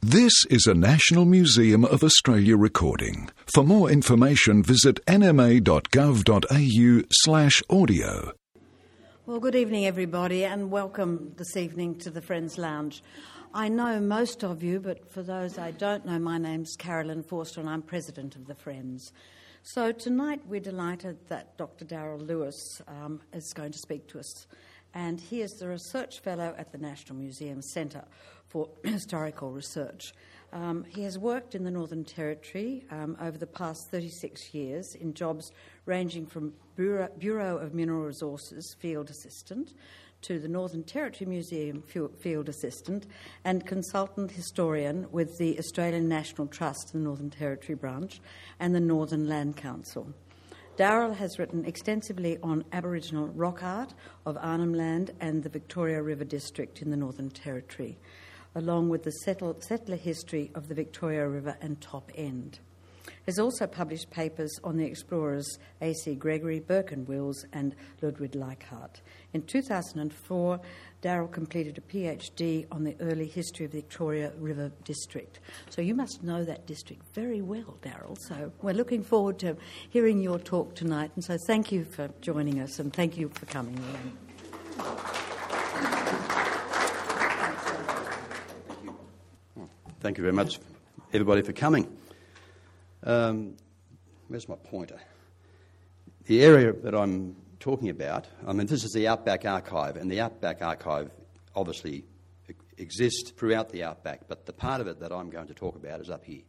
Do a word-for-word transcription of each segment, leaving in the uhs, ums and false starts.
This is a National Museum of Australia recording. For more information, visit nma.gov.au slash audio. Well, good evening, everybody, and welcome this evening to the Friends Lounge. I know most of you, but for those I don't know, my name's Carolyn Forster and I'm President of the Friends. So tonight we're delighted that Doctor Darryl Lewis um, is going to speak to us. And he is the Research Fellow at the National Museum Centre for Historical Research. Um, he has worked in the Northern Territory um, over the past thirty-six years in jobs ranging from Bureau, Bureau of Mineral Resources Field Assistant to the Northern Territory Museum Field Assistant and Consultant Historian with the Australian National Trust, the Northern Territory branch, and the Northern Land Council. Darryl has written extensively on Aboriginal rock art of Arnhem Land and the Victoria River District in the Northern Territory, along with the settle, settler history of the Victoria River and Top End. He has also published papers on the explorers A C Gregory, Burke and Wills and Ludwig Leichhardt. In two thousand four, Darryl completed a PhD on the early history of the Victoria River District. So you must know that district very well, Darryl. So we're looking forward to hearing your talk tonight. And so thank you for joining us and thank you for coming in. Thank you very much, everybody, for coming. Um, where's my pointer? The area that I'm talking about, I mean, this is the Outback Archive, and the Outback Archive obviously exists throughout the Outback, but the part of it that I'm going to talk about is up here.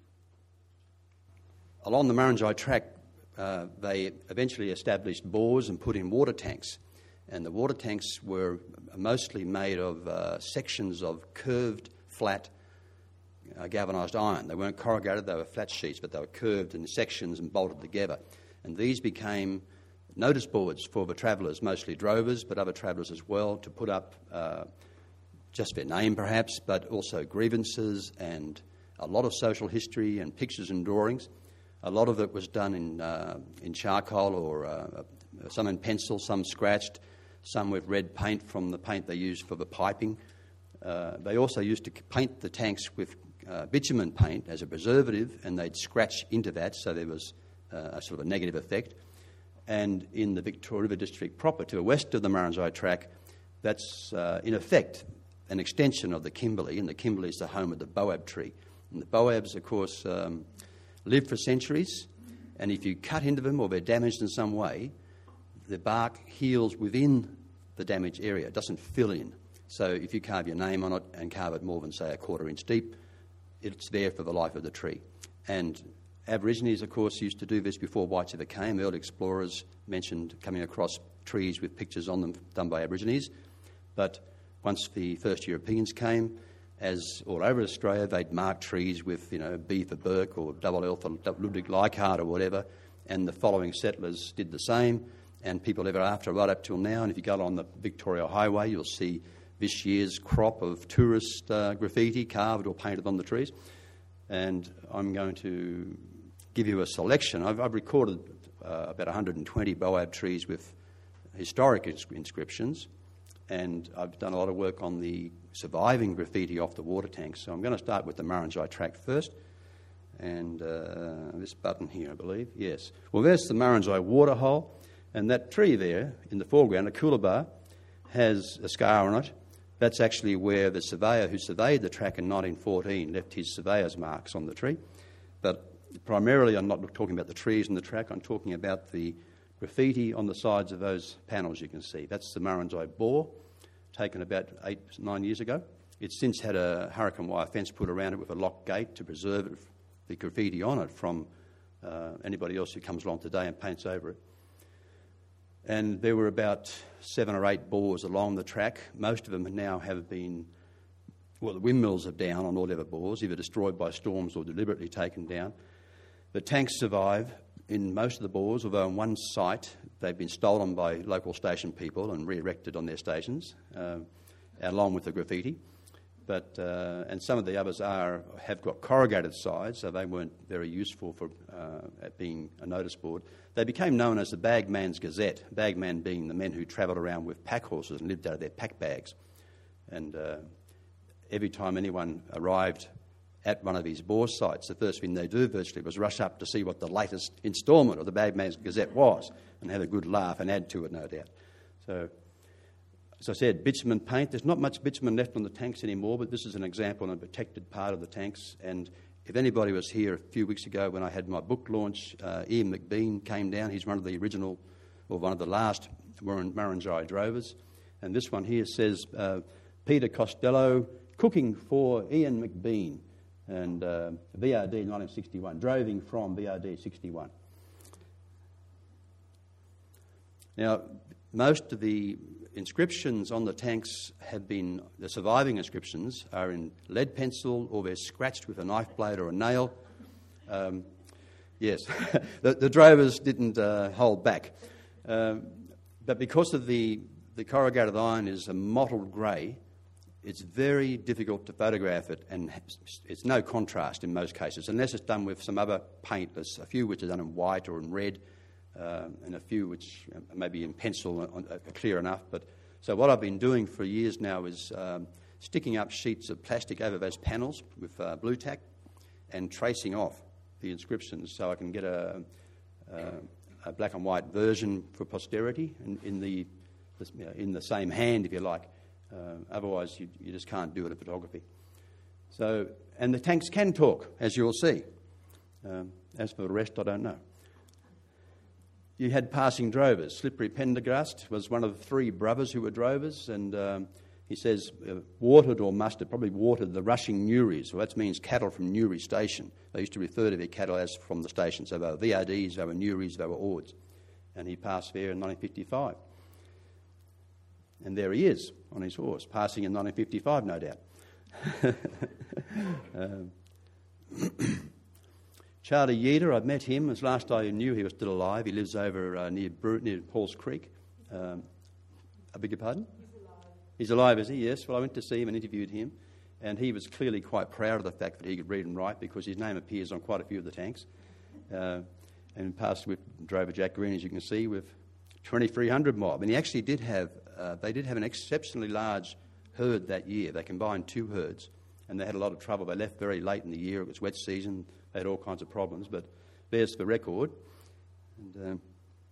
Along the Murrumbidgee Track, uh, they eventually established bores and put in water tanks, and the water tanks were mostly made of uh, sections of curved, flat, Uh, galvanised iron. They weren't corrugated, they were flat sheets, but they were curved in sections and bolted together. And these became notice boards for the travellers, mostly drovers, but other travellers as well, to put up uh, just their name perhaps, but also grievances and a lot of social history and pictures and drawings. A lot of it was done in, uh, in charcoal or uh, some in pencil, some scratched, some with red paint from the paint they used for the piping. Uh, they also used to paint the tanks with Uh, bitumen paint as a preservative, and they'd scratch into that, so there was uh, a sort of a negative effect. And in the Victoria River District proper, to the west of the Murrumbidgee Track, that's uh, in effect an extension of the Kimberley, and the Kimberley is the home of the boab tree. And the boabs, of course, um, live for centuries, and if you cut into them or they're damaged in some way, the bark heals within the damaged area. It doesn't fill in. So if you carve your name on it and carve it more than, say, a quarter inch deep, it's there for the life of the tree. And Aborigines, of course, used to do this before whites ever came. Early explorers mentioned coming across trees with pictures on them done by Aborigines. But once the first Europeans came, as all over Australia, they'd mark trees with, you know, B for Burke or double L for Ludwig Leichhardt or whatever, and the following settlers did the same, and people ever after, right up till now. And if you go along the Victoria Highway, you'll see this year's crop of tourist uh, graffiti carved or painted on the trees. And I'm going to give you a selection. I've, I've recorded uh, about one hundred twenty boab trees with historic ins- inscriptions, and I've done a lot of work on the surviving graffiti off the water tanks. So I'm going to start with the Murrumbidgee Track first. And uh, this button here, I believe, yes. Well, there's the Murrumbidgee waterhole, and that tree there in the foreground, a coolabah, has a scar on it. That's actually where the surveyor who surveyed the track in nineteen fourteen left his surveyor's marks on the tree. But primarily I'm not talking about the trees and the track, I'm talking about the graffiti on the sides of those panels you can see. That's the Murrumbidgee bore, taken about eight, nine years ago. It's since had a hurricane wire fence put around it with a locked gate to preserve it, the graffiti on it from uh, anybody else who comes along today and paints over it. And there were about seven or eight bores along the track. Most of them now have been, well, the windmills are down on all their bores, either destroyed by storms or deliberately taken down. The tanks survive in most of the bores, although on one site they've been stolen by local station people and re-erected on their stations, uh, along with the graffiti. But uh, and some of the others are have got corrugated sides, so they weren't very useful for uh, at being a notice board. They became known as the Bagman's Gazette, Bagman being the men who travelled around with pack horses and lived out of their pack bags. And uh, every time anyone arrived at one of his boar sites, the first thing they do virtually was rush up to see what the latest instalment of the Bagman's Gazette was and have a good laugh and add to it, no doubt. So, as I said, bitumen paint. There's not much bitumen left on the tanks anymore, but this is an example on a protected part of the tanks. And if anybody was here a few weeks ago when I had my book launch, uh, Ian McBean came down. He's one of the original, or one of the last Murrumbidgee drovers. And this one here says, uh, Peter Costello, cooking for Ian McBean. And uh, V R D nineteen sixty-one, droving from V R D sixty-one. Now, most of the inscriptions on the tanks have been, the surviving inscriptions are in lead pencil or they're scratched with a knife blade or a nail. Um, yes, the, the drovers didn't uh, hold back. Um, but because of the, the corrugated iron is a mottled grey, it's very difficult to photograph it, and it's no contrast in most cases, unless it's done with some other paint. There's a few which are done in white or in red, uh, and a few which maybe in pencil are clear enough. But so what I've been doing for years now is um, sticking up sheets of plastic over those panels with uh, blue tack and tracing off the inscriptions so I can get a, a, a black and white version for posterity in, in the, the you know, in the same hand, if you like. Uh, otherwise, you, you just can't do it in photography. So, and the tanks can talk, as you'll see. Um, as for the rest, I don't know. You had passing drovers. Slippery Pendergast was one of the three brothers who were drovers, and um, he says uh, watered or mustard, probably watered the rushing Newries. Well, that means cattle from Newry Station. They used to refer to their cattle as from the station. So they were V R Ds, they were Newries, they were Ords. And he passed there in nineteen fifty-five. And there he is on his horse, passing in nineteen fifty-five, no doubt. um, Charlie Yeater, I've met him. As last I knew, he was still alive. He lives over uh, near, Bru- near Paul's Creek. Um, I beg your pardon? He's alive. He's alive, is he? Yes. Well, I went to see him and interviewed him, and he was clearly quite proud of the fact that he could read and write because his name appears on quite a few of the tanks. Uh, and passed with Drover Jack Green, as you can see, with twenty-three hundred mob. And he actually did have, uh, they did have an exceptionally large herd that year. They combined two herds, and they had a lot of trouble. They left very late in the year. It was wet season. They had all kinds of problems, but there's the record. And um,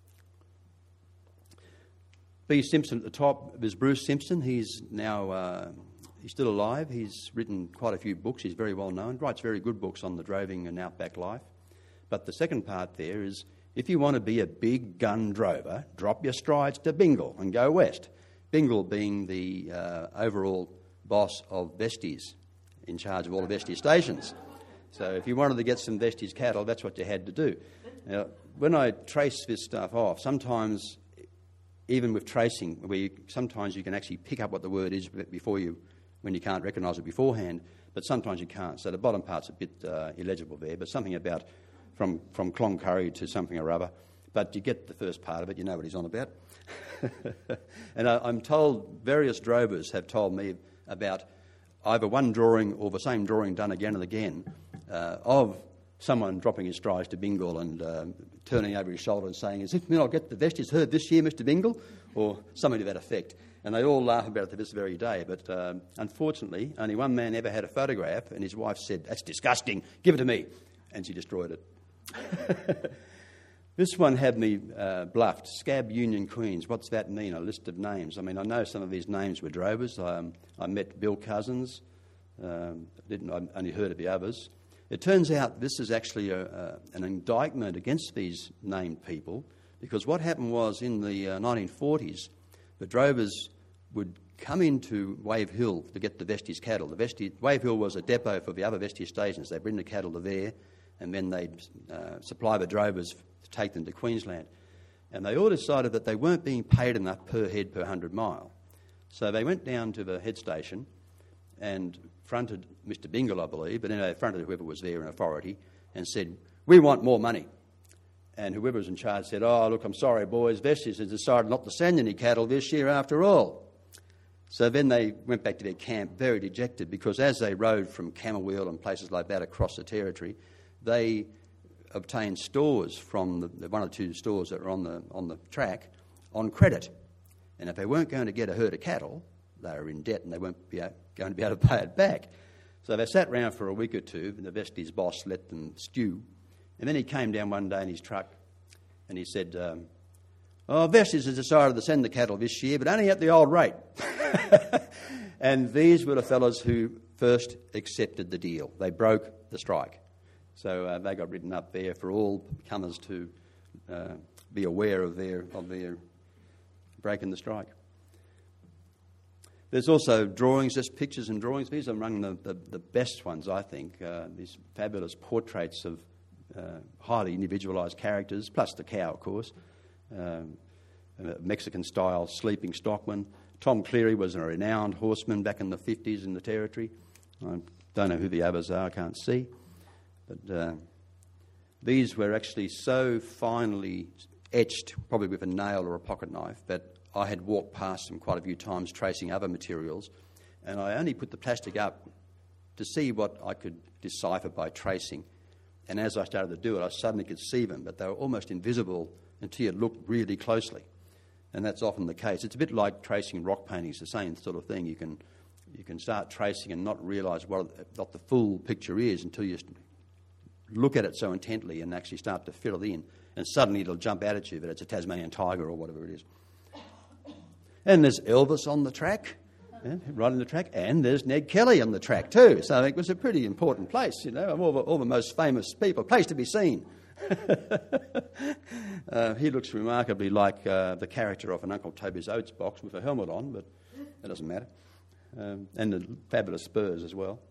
B. Simpson at the top is Bruce Simpson. He's now, uh, he's still alive. He's written quite a few books. He's very well known. Writes very good books on the droving and outback life. But the second part there is, if you want to be a big gun drover, drop your strides to Bingle and go west. Bingle being the uh, overall boss of Vesties, in charge of all the Vesties stations. So if you wanted to get some Vesties cattle, that's what you had to do. Now, when I trace this stuff off, sometimes, even with tracing, where you, sometimes you can actually pick up what the word is before you, when you can't recognise it beforehand, but sometimes you can't. So the bottom part's a bit uh, illegible there, but something about from, from Cloncurry to something or other. But you get the first part of it, you know what he's on about. And I, I'm told, various drovers have told me about either one drawing or the same drawing done again and again uh, of someone dropping his strides to Bingle and um, turning over his shoulder and saying, "Is it me I'll get the Vesties herd this year, Mister Bingle?" or something to that effect. And they all laugh about it to this very day. But um, unfortunately, only one man ever had a photograph, and his wife said, "That's disgusting, give it to me." And she destroyed it. This one had me uh, bluffed. Scab Union Queens. What's that mean? A list of names. I mean, I know some of these names were drovers. Um, I met Bill Cousins. Um, didn't I only heard of the others. It turns out this is actually a, a, an indictment against these named people, because what happened was in the uh, nineteen forties, the drovers would come into Wave Hill to get the Vesties cattle. The Vesties, Wave Hill was a depot for the other Vesties stations. They'd bring the cattle to there, and then they'd uh, supply the drovers to take them to Queensland. And they all decided that they weren't being paid enough per head per hundred mile. So they went down to the head station and fronted Mister Bingle, I believe, but anyway, they fronted whoever was there in authority and said, "We want more money." And whoever was in charge said, "Oh, look, I'm sorry, boys, Vesties has decided not to send any cattle this year after all." So then they went back to their camp very dejected, because as they rode from Camberwell and places like that across the territory, they obtained stores from the, the one or two stores that were on the on the track on credit. And if they weren't going to get a herd of cattle, they were in debt and they weren't be, going to be able to pay it back. So they sat round for a week or two, and the Vesties boss let them stew. And then he came down one day in his truck and he said, um, oh, Vesties has decided to send the cattle this year, but only at the old rate. And these were the fellas who first accepted the deal. They broke the strike. So uh, they got written up there for all comers to uh, be aware of their, of their breaking the strike. There's also drawings, just pictures and drawings. These are among the, the, the best ones, I think. Uh, these fabulous portraits of uh, highly individualised characters, plus the cow, of course. Um, a Mexican-style sleeping stockman. Tom Cleary was a renowned horseman back in the fifties in the Territory. I don't know who the others are, I can't see. But uh, these were actually so finely etched, probably with a nail or a pocket knife, that I had walked past them quite a few times tracing other materials, and I only put the plastic up to see what I could decipher by tracing. And as I started to do it, I suddenly could see them, but they were almost invisible until you looked really closely. And that's often the case. It's a bit like tracing rock paintings, the same sort of thing. You can you can start tracing and not realise what, what the full picture is until you look at it so intently and actually start to fill it in. And suddenly it'll jump out at you that it's a Tasmanian tiger or whatever it is. And there's Elvis on the track, yeah, right on the track, and there's Ned Kelly on the track too. So it was a pretty important place, you know, all the, all the most famous people, place to be seen. uh, he looks remarkably like uh, the character of an Uncle Toby's Oats box with a helmet on, but that doesn't matter. Um, and the fabulous spurs as well.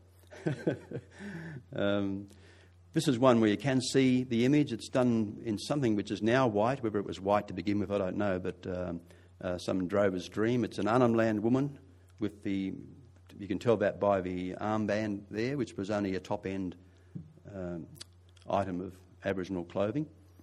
um, this is one where you can see the image. It's done in something which is now white. Whether it was white to begin with, I don't know, but um, uh, some drover's dream. It's an Arnhem Land woman with the, you can tell that by the armband there, which was only a top-end um, item of Aboriginal clothing.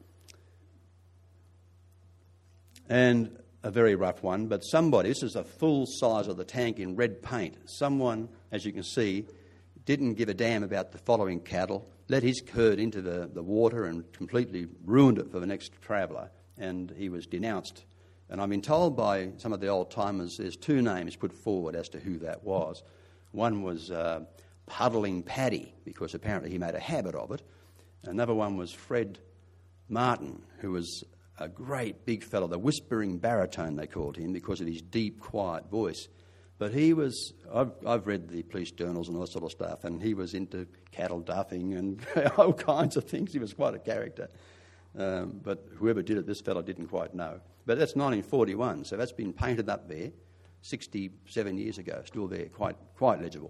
And a very rough one, but somebody, this is a full size of the tank in red paint. Someone, as you can see, didn't give a damn about the following cattle, let his herd into the, the water and completely ruined it for the next traveller, and he was denounced. And I've been told by some of the old-timers there's two names put forward as to who that was. One was uh, Puddling Paddy, because apparently he made a habit of it. Another one was Fred Martin, who was a great big fellow, the whispering baritone they called him because of his deep, quiet voice. But he was, I've, I've read the police journals and all that sort of stuff, and he was into cattle duffing and all kinds of things. He was quite a character. Um, but whoever did it, this fellow didn't quite know. But that's nineteen forty-one, so that's been painted up there sixty-seven years ago, still there, quite quite legible.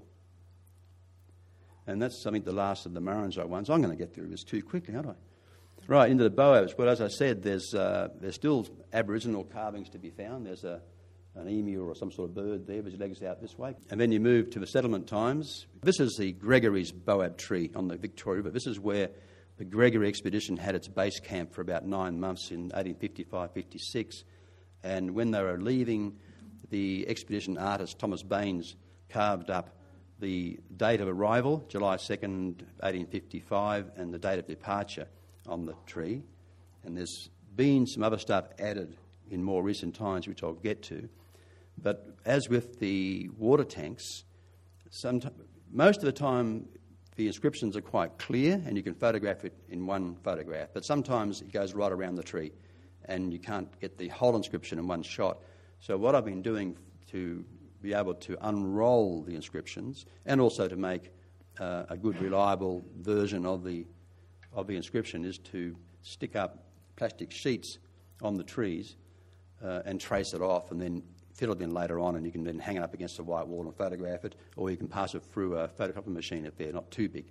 And that's, I think, the last of the Murrumbidgee ones. I'm going to get through this too quickly, aren't I? Right, into the Boabs. Well, as I said, there's uh, there's still Aboriginal carvings to be found. There's a an emu or some sort of bird there with his legs out this way. And then you move to the settlement times. This is the Gregory's Boab tree on the Victoria River. This is where the Gregory expedition had its base camp for about nine months in eighteen fifty-five fifty-six. And when they were leaving, the expedition artist Thomas Baines carved up the date of arrival, July second, eighteen fifty-five, and the date of departure on the tree. And there's been some other stuff added in more recent times, which I'll get to. But as with the water tanks, somet- most of the time the inscriptions are quite clear and you can photograph it in one photograph. But sometimes it goes right around the tree and you can't get the whole inscription in one shot. So what I've been doing to be able to unroll the inscriptions and also to make uh, a good, reliable version of the of the inscription is to stick up plastic sheets on the trees uh, and trace it off and then fill it in later on, and you can then hang it up against a white wall and photograph it, or you can pass it through a photocopy machine if they're not too big.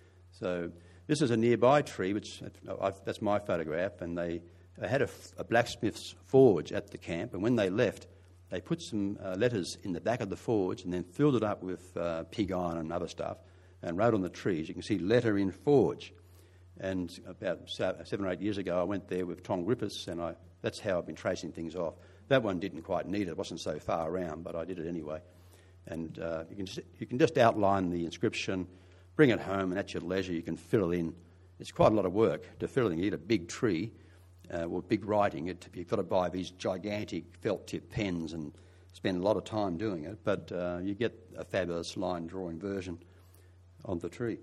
So this is a nearby tree, which I've, that's my photograph, and they, they had a, a blacksmith's forge at the camp, and when they left, they put some uh, letters in the back of the forge and then filled it up with uh, pig iron and other stuff and wrote on the trees. You can see letter in forge. And about seven or eight years ago, I went there with Tom Griffiths, and I, that's how I've been tracing things off. That one didn't quite need it. It wasn't so far around, but I did it anyway. And uh, you can just, you can just outline the inscription, bring it home, and at your leisure you can fill it in. It's quite a lot of work to fill it in. You need a big tree uh, or big writing. It, you've got to buy these gigantic felt-tip pens and spend a lot of time doing it, but uh, you get a fabulous line drawing version. of the tree.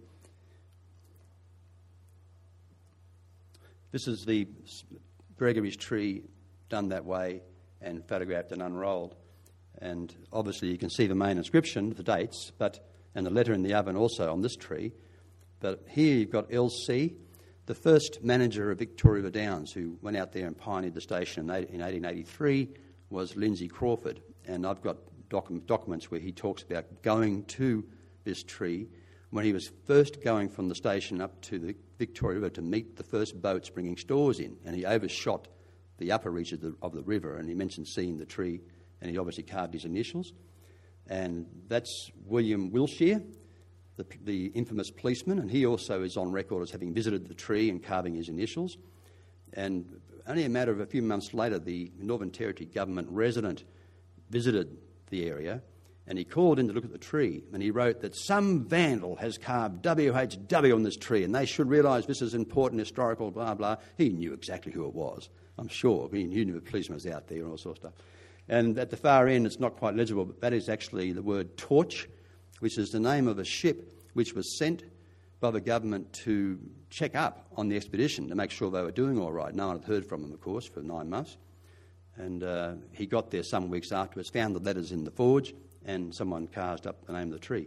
This is the Gregory's tree done that way and photographed and unrolled. And obviously you can see the main inscription, the dates, but and the letter in the oven also on this tree. But here you've got L C, the first manager of Victoria River Downs, who went out there and pioneered the station in eighteen eighty-three, was Lindsay Crawford. And I've got docu- documents where he talks about going to this tree when he was first going from the station up to the Victoria River to meet the first boats bringing stores in. And he overshot the upper reaches of the, of the river, and he mentioned seeing the tree, and he obviously carved his initials. And that's William Wilshire, the, the infamous policeman, and he also is on record as having visited the tree and carving his initials. And only a matter of a few months later, the Northern Territory government resident visited the area, and he called in to look at the tree, and he wrote that some vandal has carved W H W on this tree, and they should realise this is important, historical, blah, blah. He knew exactly who it was, I'm sure. He knew the policeman was out there and all sorts of stuff. And at the far end, it's not quite legible, but that is actually the word torch, which is the name of a ship which was sent by the government to check up on the expedition to make sure they were doing all right. No one had heard from them, of course, for nine months. And uh, he got there some weeks afterwards, found the letters in the forge, and someone carved up the name of the tree.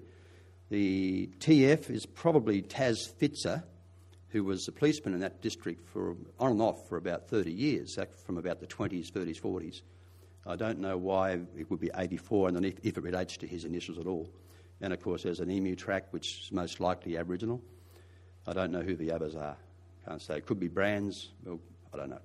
The T F is probably Taz Fitzer, who was a policeman in that district for on and off for about thirty years, from about the twenties, thirties, forties. I don't know why it would be eighty-four, and then if, if it relates to his initials at all. And, of course, there's an emu track, which is most likely Aboriginal. I don't know who the others are. Can't say. It could be Brands. Well, I don't know.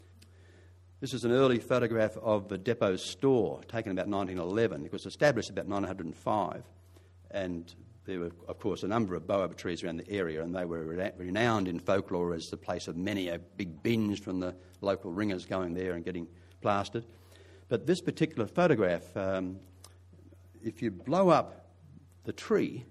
This is an early photograph of the depot store, taken about nineteen eleven. It was established about nine hundred five, and there were, of course, a number of baobab trees around the area, and they were renowned in folklore as the place of many a big binge from the local ringers going there and getting plastered. But this particular photograph, um, if you blow up the tree,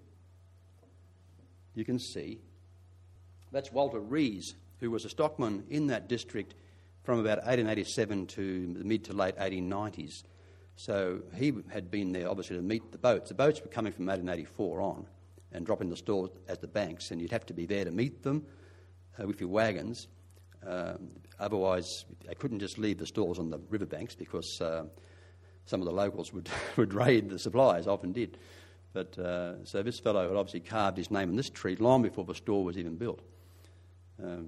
you can see that's Walter Rees, who was a stockman in that district from about eighteen eighty-seven to the mid to late eighteen nineties. So he had been there, obviously, to meet the boats. The boats were coming from eighteen eighty-four on and dropping the stores at the banks, and you'd have to be there to meet them uh, with your wagons. Um, otherwise, they couldn't just leave the stores on the riverbanks because uh, some of the locals would, would raid the supplies, often did. But uh, so this fellow had obviously carved his name on this tree long before the store was even built. Um,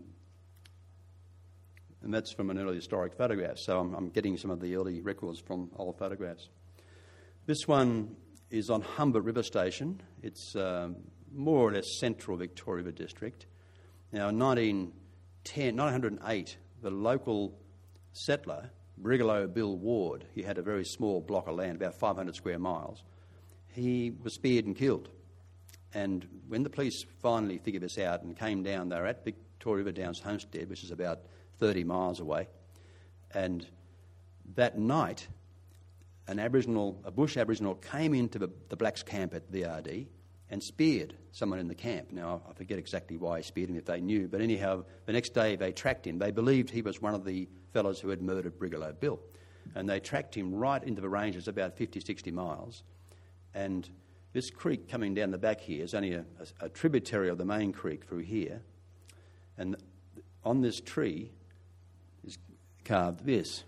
and that's from an early historic photograph, so I'm, I'm getting some of the early records from old photographs. This one is on Humber River Station. It's um, more or less central Victoria River District. Now, in nineteen ten, nineteen oh eight, the local settler, Brigalow Bill Ward, he had a very small block of land, about five hundred square miles. He was speared and killed. And when the police finally figured this out and came down, they were at Victoria River Downs Homestead, which is about thirty miles away. And that night, an Aboriginal, a bush Aboriginal came into the, the blacks' camp at V R D and speared someone in the camp. Now, I forget exactly why he speared him, if they knew. But anyhow, the next day they tracked him. They believed he was one of the fellows who had murdered Brigalow Bill. And they tracked him right into the ranges, about fifty, sixty miles. And this creek coming down the back here is only a, a, a tributary of the main creek through here. And on this tree is carved this.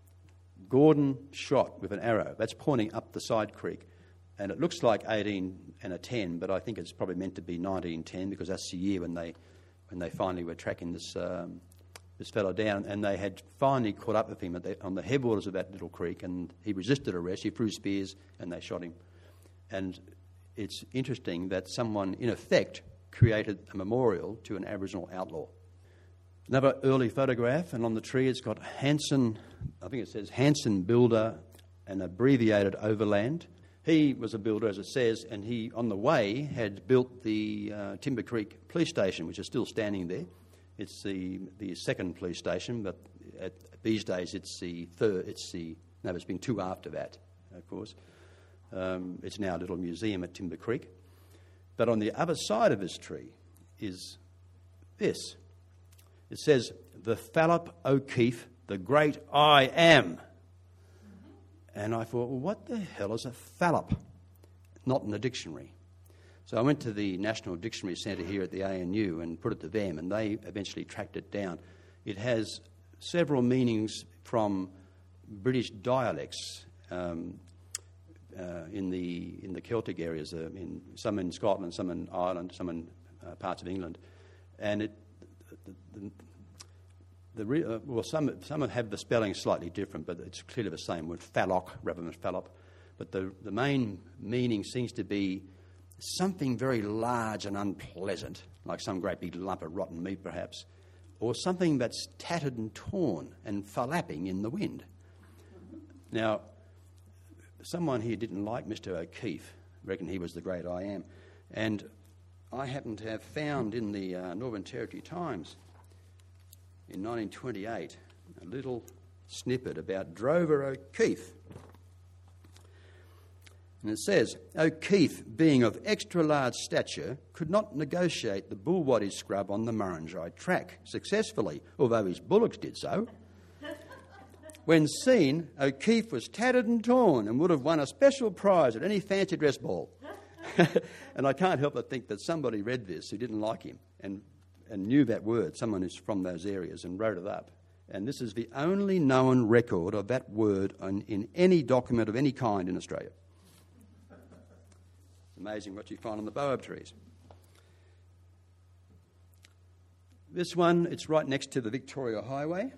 Gordon shot with an arrow. That's pointing up the side creek. And it looks like eighteen and a ten, but I think it's probably meant to be nineteen ten because that's the year when they when they finally were tracking this um, this fellow down. And they had finally caught up with him at the, on the headwaters of that little creek, and he resisted arrest. He threw spears and they shot him. And it's interesting that someone, in effect, created a memorial to an Aboriginal outlaw. Another early photograph, and on the tree it's got Hanson, I think it says Hanson Builder, and abbreviated Overland. He was a builder, as it says, and he, on the way, had built the uh, Timber Creek Police Station, which is still standing there. It's the the second police station, but at, these days it's the third. It's the no, there's been two after that, of course. Um, it's now a little museum at Timber Creek. But on the other side of this tree is this. It says, "The Phallop O'Keefe, the great I am." And I thought, well, what the hell is a phallop? Not in the dictionary. So I went to the National Dictionary Centre here at the A N U and put it to them, and they eventually tracked it down. It has several meanings from British dialects um, uh, in the in the Celtic areas, uh, in, some in Scotland, some in Ireland, some in uh, parts of England, and it the, the, the re, uh, well some some have the spelling slightly different, but it's clearly the same word, phalloc rather than phallop. But the the main meaning seems to be something very large and unpleasant, like some great big lump of rotten meat, perhaps, or something that's tattered and torn and flapping in the wind. Now, someone here didn't like Mister O'Keefe, reckoned he was the great I am, and I happen to have found in the uh, Northern Territory Times in nineteen twenty-eight a little snippet about Drover O'Keefe. And it says, O'Keefe, being of extra-large stature, could not negotiate the Bullwaddy scrub on the Murrumbidgee track successfully, although his bullocks did so. When seen, O'Keefe was tattered and torn and would have won a special prize at any fancy dress ball. And I can't help but think that somebody read this who didn't like him and, and knew that word, someone who's from those areas, and wrote it up. And this is the only known record of that word on, in any document of any kind in Australia. Amazing what you find on the baobab trees. This one, it's right next to the Victoria Highway.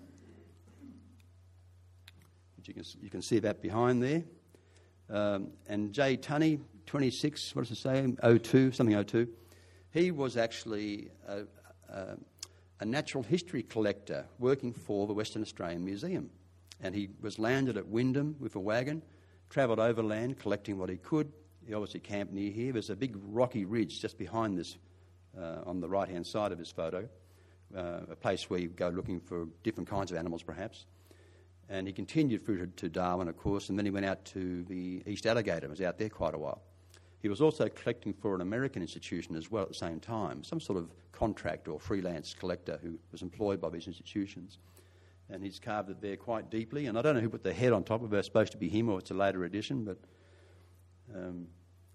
You can, you can see that behind there. Um, and Jay Tunney, twenty-six, what does it say, oh two, something oh two. He was actually a, a, a natural history collector working for the Western Australian Museum. And he was landed at Wyndham with a wagon, travelled overland collecting what he could. He obviously camped near here. There's a big rocky ridge just behind this, uh, on the right-hand side of his photo, uh, a place where you go looking for different kinds of animals, perhaps. And he continued through to, to Darwin, of course, and then he went out to the East Alligator and was out there quite a while. He was also collecting for an American institution as well at the same time, some sort of contract or freelance collector who was employed by these institutions. And he's carved it there quite deeply. And I don't know who put the head on top of it. It's supposed to be him or it's a later edition, but... Um,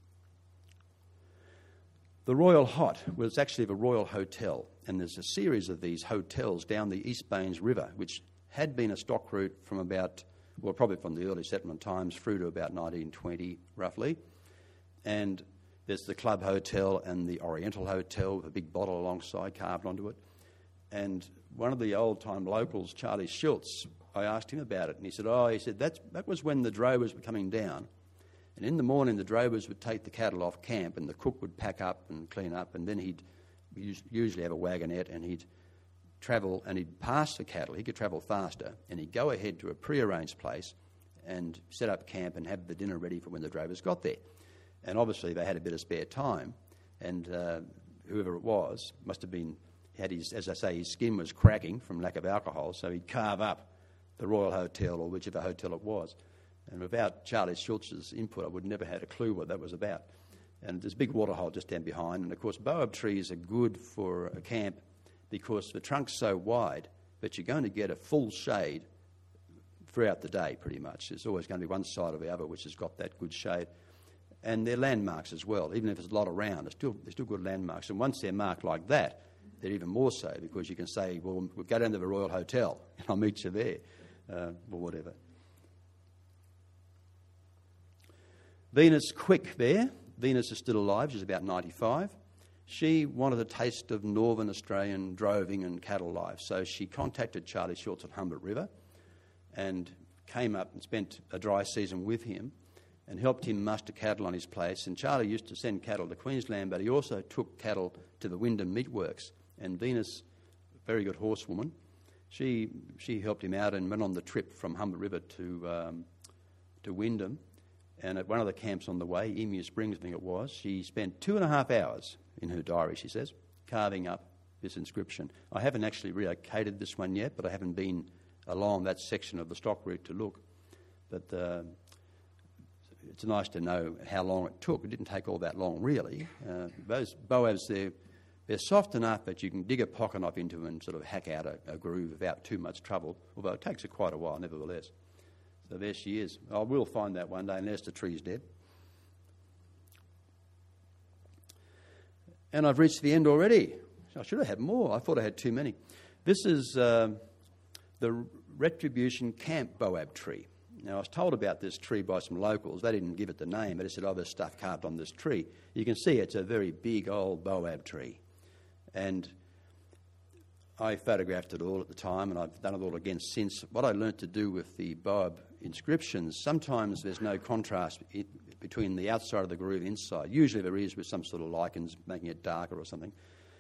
the Royal Hot was actually the Royal Hotel, and there's a series of these hotels down the East Baines River, which had been a stock route from about, well, probably from the early settlement times through to about nineteen twenty, roughly. And there's the Club Hotel and the Oriental Hotel with a big bottle alongside carved onto it. And one of the old-time locals, Charlie Schultz, I asked him about it, and he said, oh, he said, That's, that was when the drovers were coming down. And in the morning, the drovers would take the cattle off camp and the cook would pack up and clean up, and then he'd usually have a wagonette and he'd travel and he'd pass the cattle. He could travel faster, and he'd go ahead to a pre-arranged place and set up camp and have the dinner ready for when the drovers got there. And obviously they had a bit of spare time, and uh, whoever it was must have been, had his, as I say, his skin was cracking from lack of alcohol, so he'd carve up the Royal Hotel or whichever hotel it was. And without Charlie Schultz's input, I would never have had a clue what that was about. And there's a big waterhole just down behind. And, of course, baobab trees are good for a camp because the trunk's so wide that you're going to get a full shade throughout the day, pretty much. There's always going to be one side or the other which has got that good shade. And they're landmarks as well. Even if there's a lot around, they're still, they're still good landmarks. And once they're marked like that, they're even more so because you can say, well, we'll go down to the Royal Hotel and I'll meet you there, uh, or whatever. Venus Quick there. Venus is still alive. She's about ninety-five. She wanted a taste of northern Australian droving and cattle life, so she contacted Charlie Schultz at Humbert River and came up and spent a dry season with him and helped him muster cattle on his place. And Charlie used to send cattle to Queensland, but he also took cattle to the Wyndham Meatworks. And Venus, very good horsewoman, she she helped him out and went on the trip from Humbert River to um, to Wyndham. And at one of the camps on the way, Emu Springs, I think it was, she spent two and a half hours in her diary, she says, carving up this inscription. I haven't actually relocated this one yet, but I haven't been along that section of the stock route to look. But uh, it's nice to know how long it took. It didn't take all that long, really. Uh, those baobabs, they're, they're soft enough that you can dig a pocket knife into them and sort of hack out a, a groove without too much trouble, although it takes quite a while, nevertheless. So there she is. I will find that one day unless the tree's dead. And I've reached the end already. I should have had more. I thought I had too many. This is uh, the Retribution Camp Boab tree. Now, I was told about this tree by some locals. They didn't give it the name, but they said, oh, there's stuff carved on this tree. You can see it's a very big old Boab tree. And I photographed it all at the time, and I've done it all again since. What I learnt to do with the Boab inscriptions, sometimes there's no contrast between the outside of the groove and inside. Usually there is with some sort of lichens making it darker or something.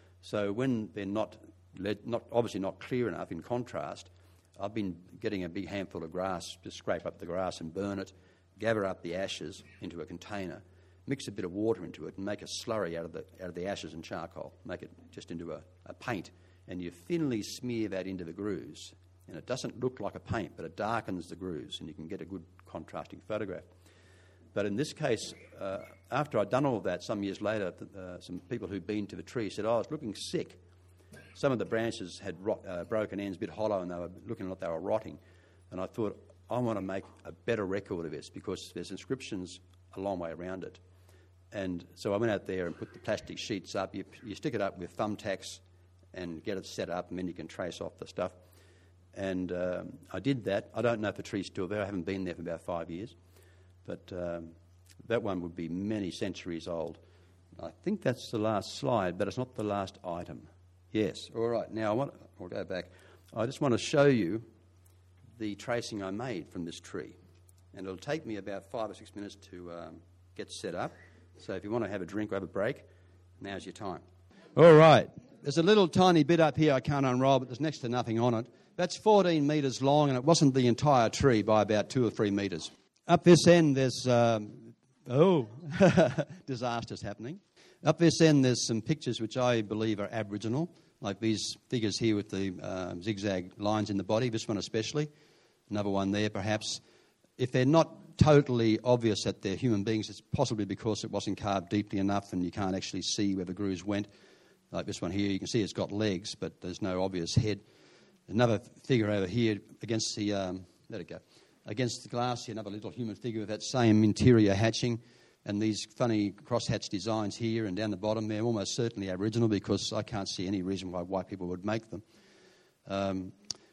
So when they're not, not obviously not clear enough in contrast, I've been getting a big handful of grass to scrape up the grass and burn it, gather up the ashes into a container, mix a bit of water into it and make a slurry out of the out of the ashes and charcoal, make it just into a, a paint, and you thinly smear that into the grooves. And it doesn't look like a paint, but it darkens the grooves and you can get a good contrasting photograph. But in this case, uh, after I'd done all of that, some years later, uh, some people who'd been to the tree said, oh, I was looking sick. Some of the branches had rot, uh, broken ends, a bit hollow, and they were looking like they were rotting. And I thought, I want to make a better record of this because there's inscriptions a long way around it. And so I went out there and put the plastic sheets up. You, you stick it up with thumbtacks and get it set up, and then you can trace off the stuff. And um, I did that. I don't know if the tree's still there. I haven't been there for about five years. But um, that one would be many centuries old. I think that's the last slide, but it's not the last item. Yes. All right. Now, I want, I'll go back. I just want to show you the tracing I made from this tree. And it'll take me about five or six minutes to um, get set up. So if you want to have a drink or have a break, now's your time. All right. There's a little tiny bit up here I can't unroll, but there's next to nothing on it. That's fourteen metres long, and it wasn't the entire tree by about two or three metres. Up this end, there's... Um, oh, disasters happening. Up this end, there's some pictures which I believe are Aboriginal, like these figures here with the uh, zigzag lines in the body, this one especially. Another one there, perhaps. If they're not totally obvious that they're human beings, it's possibly because it wasn't carved deeply enough and you can't actually see where the grooves went. Like this one here, you can see it's got legs, but there's no obvious head. Another figure over here against the... Um, let it go. Against the glass here, another little human figure with that same interior hatching. And these funny crosshatch designs here and down the bottom, they're almost certainly Aboriginal because I can't see any reason why white people would make them. Um,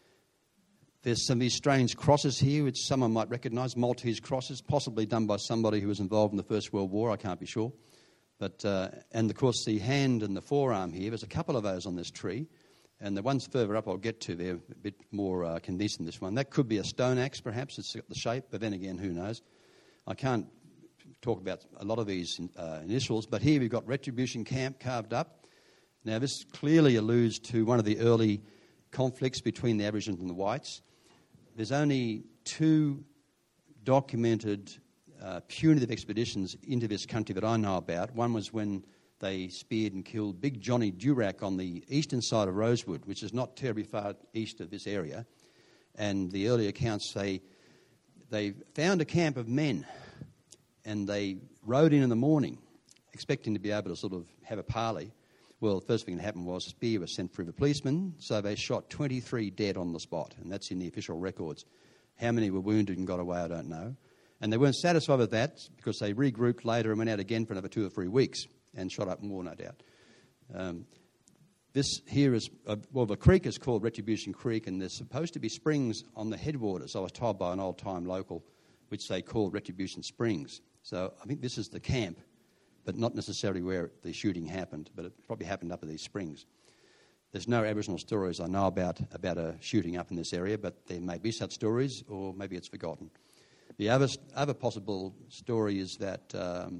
there's some of these strange crosses here, which someone might recognise, Maltese crosses, possibly done by somebody who was involved in the First World War, I can't be sure. But uh, and, of course, the hand and the forearm here, there's a couple of those on this tree. And the ones further up I'll get to, they're a bit more uh, convincing, this one. That could be a stone axe, perhaps, it's got the shape, but then again, who knows. I can't talk about a lot of these uh, initials, but here we've got Retribution Camp carved up. Now, this clearly alludes to one of the early conflicts between the Aborigines and the whites. There's only two documented uh, punitive expeditions into this country that I know about. One was when they speared and killed Big Johnny Durack on the eastern side of Rosewood, which is not terribly far east of this area. And the early accounts say they found a camp of men and they rode in in the morning, expecting to be able to sort of have a parley. Well, the first thing that happened was a spear was sent through the policemen, so they shot twenty-three dead on the spot, and that's in the official records. How many were wounded and got away, I don't know. And they weren't satisfied with that because they regrouped later and went out again for another two or three weeks and shot up more, no doubt. Um, this here is, uh, well, the creek is called Retribution Creek, and there's supposed to be springs on the headwaters, I was told by an old-time local, which they called Retribution Springs. So I think this is the camp, but not necessarily where the shooting happened, but it probably happened up at these springs. There's no Aboriginal stories I know about about a shooting up in this area, but there may be such stories, or maybe it's forgotten. The other, other possible story is that, um,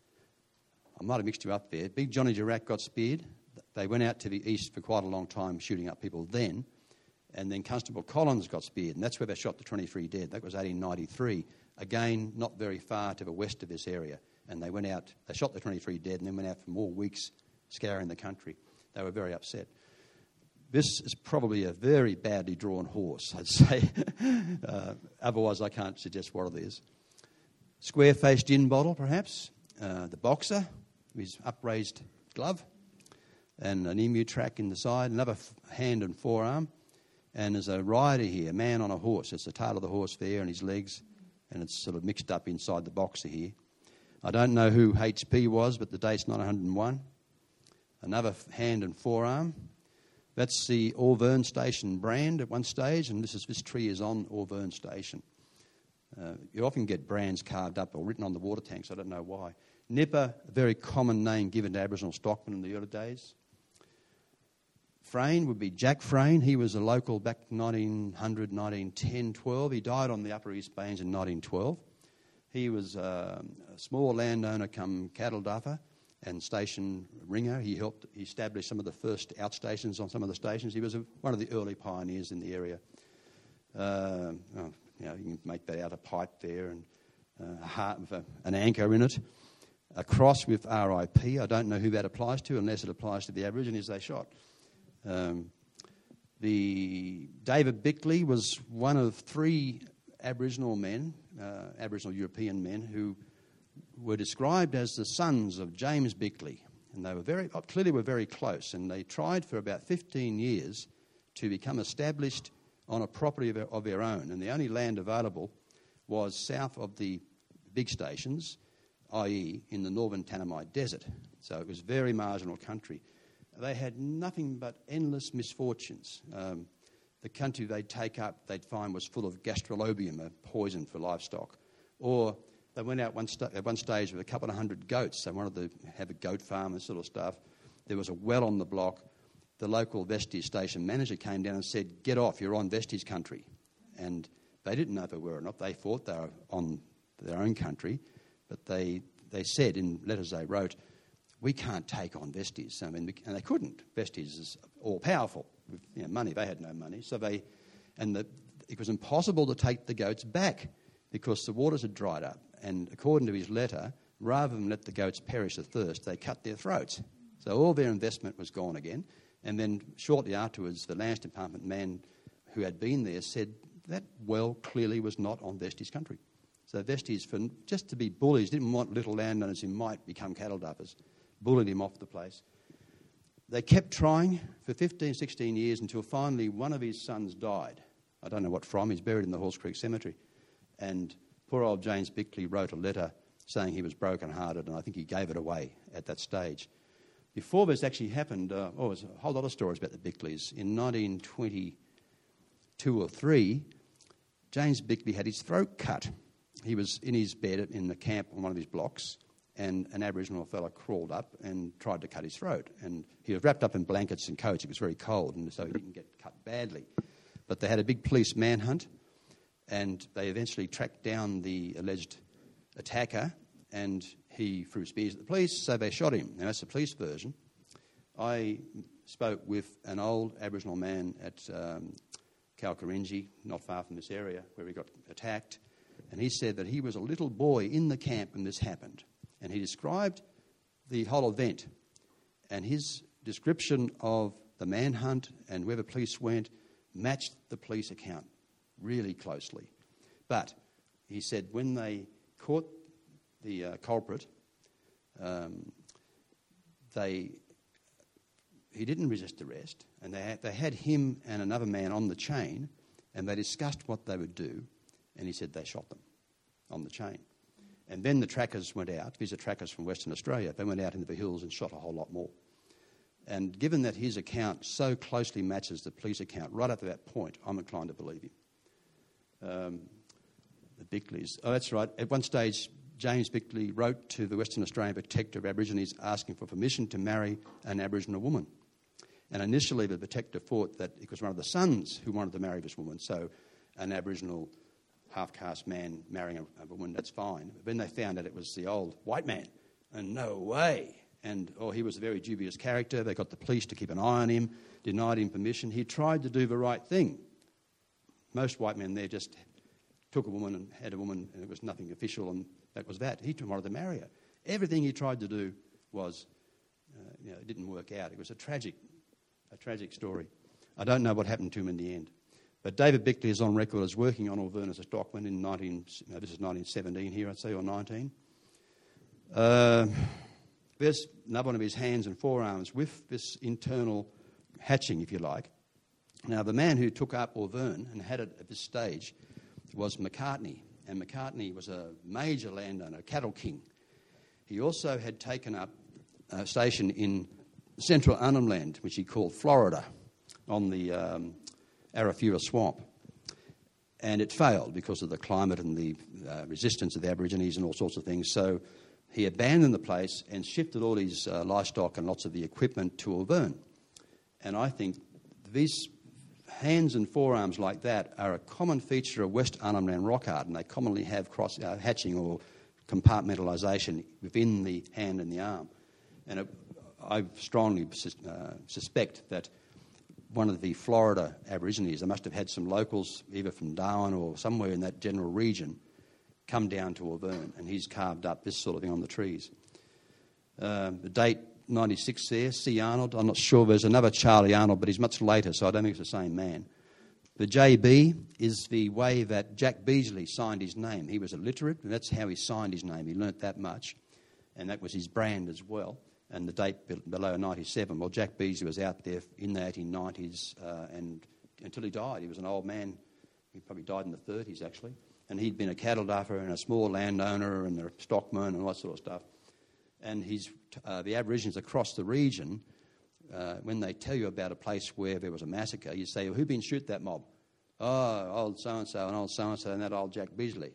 I might have mixed you up there, Big Johnny Durack got speared. They went out to the east for quite a long time shooting up people then, and then Constable Collins got speared, and that's where they shot the twenty-three dead. That was eighteen ninety-three. Again, not very far to the west of this area. And they went out, they shot the twenty-three dead and then went out for more weeks scouring the country. They were very upset. This is probably a very badly drawn horse, I'd say. uh, otherwise, I can't suggest what it is. Square-faced gin bottle, perhaps. Uh, the boxer, with his upraised glove. And an emu track in the side, another f- hand and forearm. And there's a rider here, a man on a horse. It's the tail of the horse there and his legs. And it's sort of mixed up inside the boxer here. I don't know who H P was, but the date's not one hundred and one. another hand and forearm. That's the Auvergne Station brand at one stage, and this is this tree is on Auvergne Station. Uh, you often get brands carved up or written on the water tanks. I don't know why. Nipper, a very common name given to Aboriginal stockmen in the early days. Frayne would be Jack Frayne. He was a local back nineteen hundred, nineteen ten, twelve. He died on the Upper East Plains in nineteen twelve. He was uh, a small landowner come cattle duffer and station ringer. He helped establish some of the first outstations on some of the stations. He was a, one of the early pioneers in the area. Uh, oh, you know, you can make that out a pipe there and uh, a heart with a, an anchor in it. A cross with R I P. I don't know who that applies to unless it applies to the Aborigines they shot. Um, the David Bickley was one of three Aboriginal men, uh, Aboriginal European men, who were described as the sons of James Bickley, and they were very clearly were very close. And they tried for about fifteen years to become established on a property of their, of their own, and the only land available was south of the big stations, that is, in the northern Tanamite Desert. So it was very marginal country. They had nothing but endless misfortunes. Um, the country they'd take up, they'd find was full of gastrolobium, a poison for livestock. Or they went out one st- at one stage with a couple of hundred goats. They wanted to have a goat farm and sort of stuff. There was a well on the block. The local Vestige station manager came down and said, "Get off, you're on Vestige country." And they didn't know if they were or not. They thought they were on their own country. But they, they said in letters they wrote, "We can't take on Vestige." I mean, and they couldn't. Vestige is all powerful with you know, money. They had no money, so they, and the, it was impossible to take the goats back because the waters had dried up. And according to his letter, rather than let the goats perish of thirst, they cut their throats. So all their investment was gone again. And then shortly afterwards, the Lands Department man who had been there said that well clearly was not on Vestige country. So Vestige, for just to be bullies, didn't want little landowners who might become cattle duffers, bullied him off the place. They kept trying for fifteen, sixteen years until finally one of his sons died. I don't know what from. He's buried in the Halls Creek Cemetery. And poor old James Bickley wrote a letter saying he was broken-hearted, and I think he gave it away at that stage. Before this actually happened, uh, oh, there's a whole lot of stories about the Bickleys. In nineteen twenty-two or three, James Bickley had his throat cut. He was in his bed in the camp on one of his blocks, and an Aboriginal fella crawled up and tried to cut his throat. And he was wrapped up in blankets and coats. It was very cold, and so he didn't get cut badly. But they had a big police manhunt, and they eventually tracked down the alleged attacker, and he threw spears at the police, so they shot him. Now, that's the police version. I spoke with an old Aboriginal man at um, Kalkarinji, not far from this area, where he got attacked, and he said that he was a little boy in the camp when this happened. And he described the whole event, and his description of the manhunt and where the police went matched the police account really closely. But he said when they caught the uh, culprit, um, they he didn't resist arrest, and they had, they had him and another man on the chain, and they discussed what they would do, and he said they shot them on the chain. And then the trackers went out. These are trackers from Western Australia. They went out into the hills and shot a whole lot more. And given that his account so closely matches the police account, right up to that point, I'm inclined to believe him. Um, the Bickleys. Oh, that's right. At one stage, James Bickley wrote to the Western Australian Protector of Aborigines asking for permission to marry an Aboriginal woman. And initially, the Protector thought that it was one of the sons who wanted to marry this woman, so an Aboriginal half-caste man marrying a, a woman, that's fine. But then they found that it was the old white man, and no way. And, oh, he was a very dubious character. They got the police to keep an eye on him, denied him permission. He tried to do the right thing. Most white men there just took a woman and had a woman, and it was nothing official, and that was that. He wanted to marry her. Everything he tried to do was, uh, you know, it didn't work out. It was a tragic, a tragic story. I don't know what happened to him in the end. But David Bickley is on record as working on Auvergne as a stockman in nineteen. No, this is nineteen seventeen here, I'd say, or nineteen. Uh, there's another one of his hands and forearms with this internal hatching, if you like. Now, the man who took up Auvergne and had it at this stage was McCartney, and McCartney was a major landowner, a cattle king. He also had taken up a station in Central Arnhem Land, which he called Florida, on the um, Arafura Swamp. And it failed because of the climate and the uh, resistance of the Aborigines and all sorts of things. So he abandoned the place and shifted all his uh, livestock and lots of the equipment to Auvergne. And I think these hands and forearms like that are a common feature of West Arnhem Land rock art, and they commonly have cross uh, hatching or compartmentalisation within the hand and the arm. And it, I strongly sus- uh, suspect that one of the Florida Aborigines, they must have had some locals, either from Darwin or somewhere in that general region, come down to Auvergne, and he's carved up this sort of thing on the trees. Uh, the date ninety-six there, C. Arnold. I'm not sure. There's another Charlie Arnold, but he's much later, so I don't think it's the same man. The J B is the way that Jack Beazley signed his name. He was illiterate, and that's how he signed his name. He learnt that much, and that was his brand as well. And the date below ninety-seven, well, Jack Beazley was out there in the eighteen nineties, uh, and until he died. He was an old man. He probably died in the thirties, actually. And he'd been a cattle duffer and a small landowner and a stockman and all that sort of stuff. And he's, uh, the Aborigines across the region, uh, when they tell you about a place where there was a massacre, you say, well, who been shoot that mob? Oh, old so-and-so and old so-and-so and that old Jack Beazley.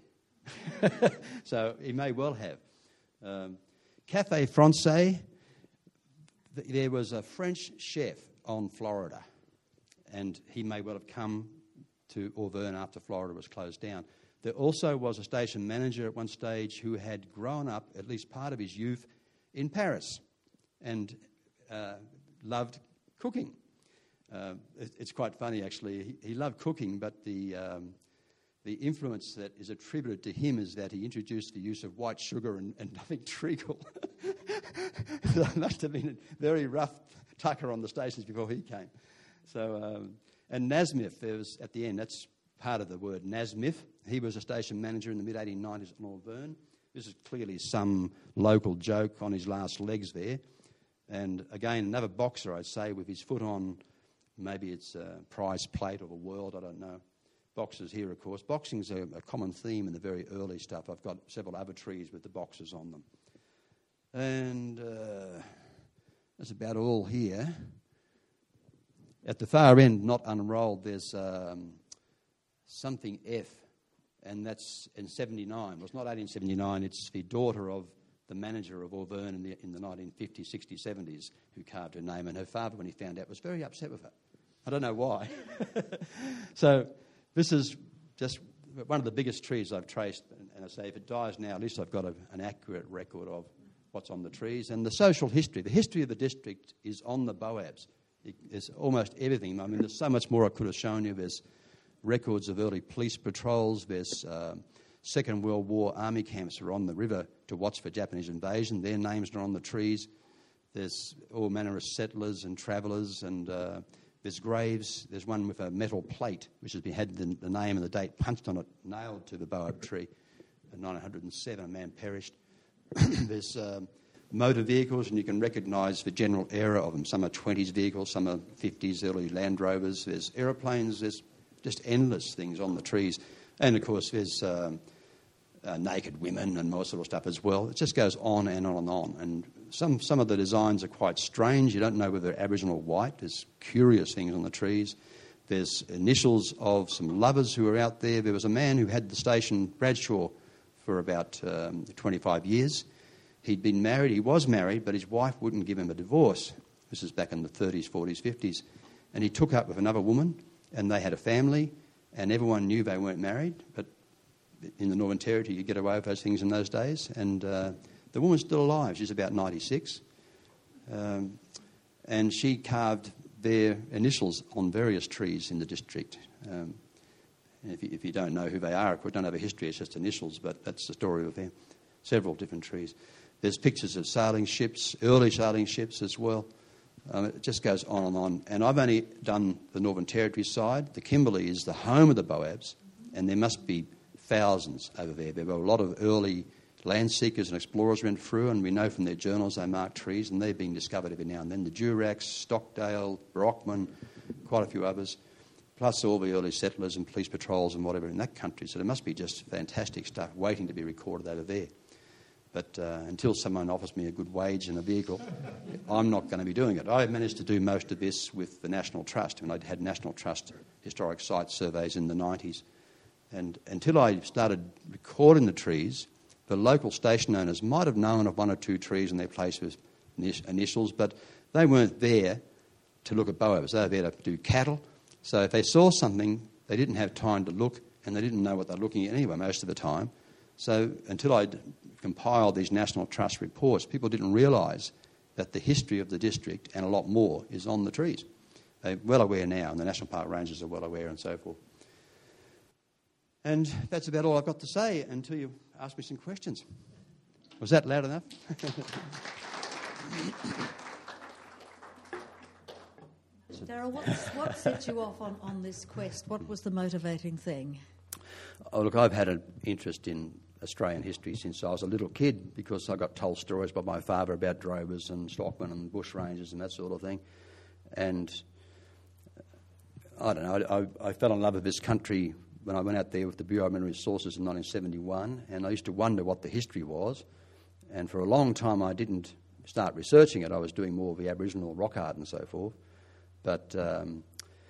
So he may well have. Um, Café Francais, th- there was a French chef on Florida, and he may well have come to Auvergne after Florida was closed down. There also was a station manager at one stage who had grown up, at least part of his youth, in Paris and uh, loved cooking. Uh, it, it's quite funny, actually. He, he loved cooking, but the um, the influence that is attributed to him is that he introduced the use of white sugar and, and I think treacle. There must have been a very rough tucker on the stations before he came. So, um, and Nasmith, there was at the end, that's part of the word Nasmith. He was a station manager in the mid eighteen nineties in Auvergne. This is clearly some local joke on his last legs there. And again, another boxer, I'd say, with his foot on, maybe it's a prize plate of a world, I don't know. Boxers here, of course. Boxing's a, a common theme in the very early stuff. I've got several other trees with the boxers on them. And uh, that's about all here. At the far end, not unrolled, there's um, something F, and that's in seventy-nine. Well, it's not eighteen seventy-nine, it's the daughter of the manager of Auvergne in the, in the nineteen fifties, sixties, seventies who carved her name, and her father, when he found out, was very upset with her. I don't know why. So this is just one of the biggest trees I've traced, and, and I say if it dies now, at least I've got a, an accurate record of what's on the trees. And the social history, the history of the district is on the Boabs. It, it's almost everything. I mean, there's so much more I could have shown you. There's records of early police patrols. There's um, Second World War army camps were on the river to watch for Japanese invasion. Their names are on the trees. There's all manner of settlers and travellers, and uh, there's graves. There's one with a metal plate, which has been had the, the name and the date punched on it, nailed to the Boab tree. In nineteen oh seven, a man perished. There's um, motor vehicles, and you can recognise the general era of them. Some are twenties vehicles, some are fifties, early Land Rovers. There's aeroplanes. There's just endless things on the trees. And, of course, there's um, uh, naked women and more sort of stuff as well. It just goes on and on and on. And some, some of the designs are quite strange. You don't know whether they're Aboriginal or white. There's curious things on the trees. There's initials of some lovers who were out there. There was a man who had the station Bradshaw for about um, twenty-five years. He'd been married. He was married, but his wife wouldn't give him a divorce. This is back in the thirties, forties, fifties. And he took up with another woman, and they had a family, and everyone knew they weren't married. But in the Northern Territory, you get away with those things in those days. And uh, the woman's still alive. She's about ninety-six. Um, and she carved their initials on various trees in the district. Um, if, you, if you don't know who they are, if we don't have a history, it's just initials, but that's the story of them. Several different trees. There's pictures of sailing ships, early sailing ships as well. Um, it just goes on and on. And I've only done the Northern Territory side. The Kimberley is the home of the Boabs, and there must be thousands over there. There were a lot of early land seekers and explorers went through, and we know from their journals they mark trees, and they're being discovered every now and then. The Durax, Stockdale, Brockman, quite a few others, plus all the early settlers and police patrols and whatever in that country. So there must be just fantastic stuff waiting to be recorded over there. But uh, until someone offers me a good wage and a vehicle, I'm not going to be doing it. I've managed to do most of this with the National Trust. I mean, I had National Trust historic site surveys in the nineties. And until I started recording the trees, the local station owners might have known of one or two trees in their place with initials, but they weren't there to look at baobabs. They were there to do cattle. So if they saw something, they didn't have time to look, and they didn't know what they're looking at anyway most of the time. So until I'd compiled these National Trust reports, people didn't realise that the history of the district and a lot more is on the trees. They're well aware now, and the National Park Rangers are well aware and so forth. And that's about all I've got to say until you ask me some questions. Was that loud enough? Darryl, what, what set you off on, on this quest? What was the motivating thing? Oh, look, I've had an interest in Australian history since I was a little kid because I got told stories by my father about drovers and stockmen and bushrangers and that sort of thing. And I don't know, I, I fell in love with this country when I went out there with the Bureau of Mineral Resources in nineteen seventy-one, and I used to wonder what the history was. And for a long time I didn't start researching it. I was doing more of the Aboriginal rock art and so forth. But um,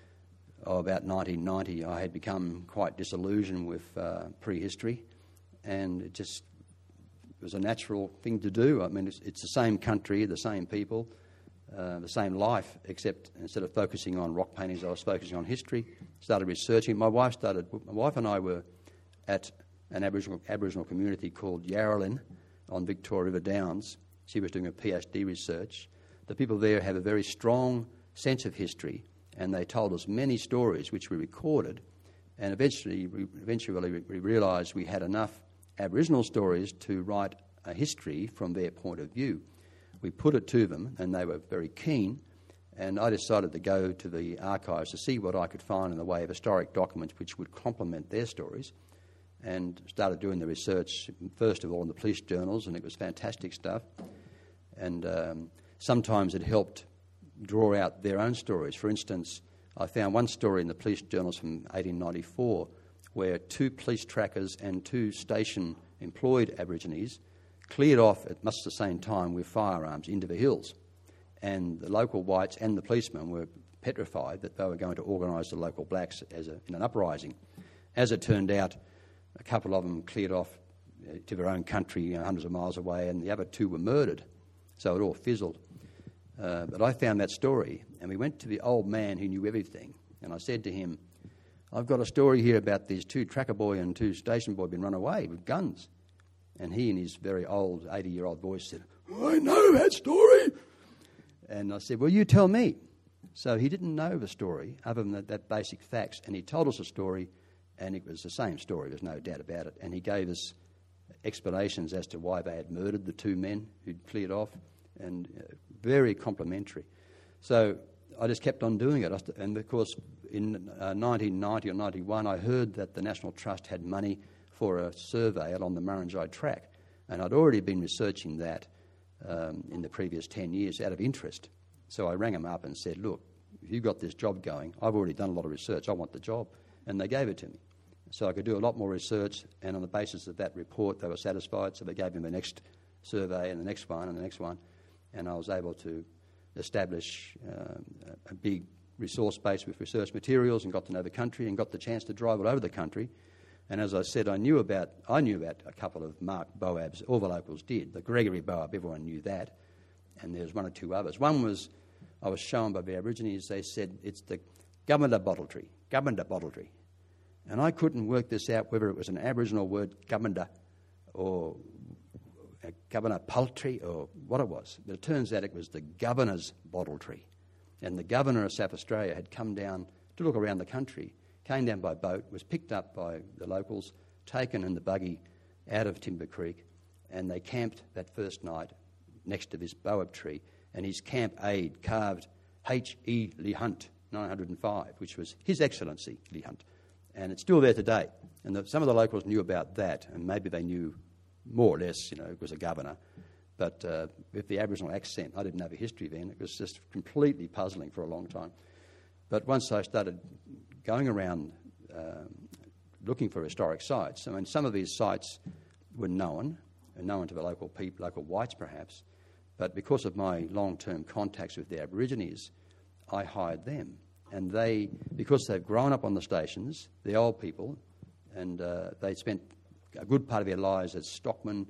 oh, about nineteen ninety, I had become quite disillusioned with uh, prehistory, and it just was a natural thing to do. I mean, it's, it's the same country, the same people, uh, the same life, except instead of focusing on rock paintings, I was focusing on history. Started researching. My wife started. My wife and I were at an Aboriginal Aboriginal community called Yarralin on Victoria River Downs. She was doing a PhD research. The people there have a very strong sense of history, and they told us many stories which we recorded, and eventually we, eventually we realised we had enough Aboriginal stories to write a history from their point of view. We put it to them, and they were very keen, and I decided to go to the archives to see what I could find in the way of historic documents which would complement their stories, and started doing the research, first of all in the police journals, and it was fantastic stuff. And um, sometimes it helped draw out their own stories. For instance, I found one story in the police journals from eighteen ninety-four where two police trackers and two station-employed Aborigines cleared off at much the same time with firearms into the hills. And the local whites and the policemen were petrified that they were going to organise the local blacks as a, in an uprising. As it turned out, a couple of them cleared off uh, to their own country, you know, hundreds of miles away, and the other two were murdered. So it all fizzled. Uh, but I found that story, and we went to the old man who knew everything, and I said to him, I've got a story here about these two tracker boy and two station boy being run away with guns. And he, in his very old, eighty-year-old voice, said, I know that story. And I said, well, you tell me. So he didn't know the story, other than that, that basic facts, and he told us a story, and it was the same story, there's no doubt about it. And he gave us explanations as to why they had murdered the two men who'd cleared off, and uh, very complimentary. So I just kept on doing it. And of course, in uh, nineteen ninety or ninety-one, I heard that the National Trust had money for a survey along the Murrumbidgee Track. And I'd already been researching that um, in the previous ten years out of interest. So I rang them up and said, look, if you've got this job going, I've already done a lot of research, I want the job. And they gave it to me. So I could do a lot more research, and on the basis of that report, they were satisfied, so they gave me the next survey and the next one and the next one. And I was able to establish uh, a big resource base with research materials and got to know the country and got the chance to drive all over the country. And as I said, I knew about I knew about a couple of marked boabs. All the locals did. The Gregory boab, everyone knew that. And there was one or two others. One was, I was shown by the Aborigines, they said it's the Gumanda bottle tree, Gumanda bottle tree. And I couldn't work this out, whether it was an Aboriginal word, Gumanda, or a governor poultry, or what it was. But it turns out it was the governor's bottle tree. And the governor of South Australia had come down to look around the country, came down by boat, was picked up by the locals, taken in the buggy out of Timber Creek, and they camped that first night next to this boab tree. And his camp aide carved H E Leigh Hunt, nine hundred five, which was His Excellency Leigh Hunt. And it's still there today. And the, some of the locals knew about that, and maybe they knew more or less, you know, it was a governor. But uh, with the Aboriginal accent, I didn't have a history then. It was just completely puzzling for a long time. But once I started going around um, looking for historic sites, I mean, some of these sites were known, and known to the local people, local whites perhaps. But because of my long-term contacts with the Aborigines, I hired them. And they, because they've grown up on the stations, the old people, and uh, they spent a good part of their lives as stockmen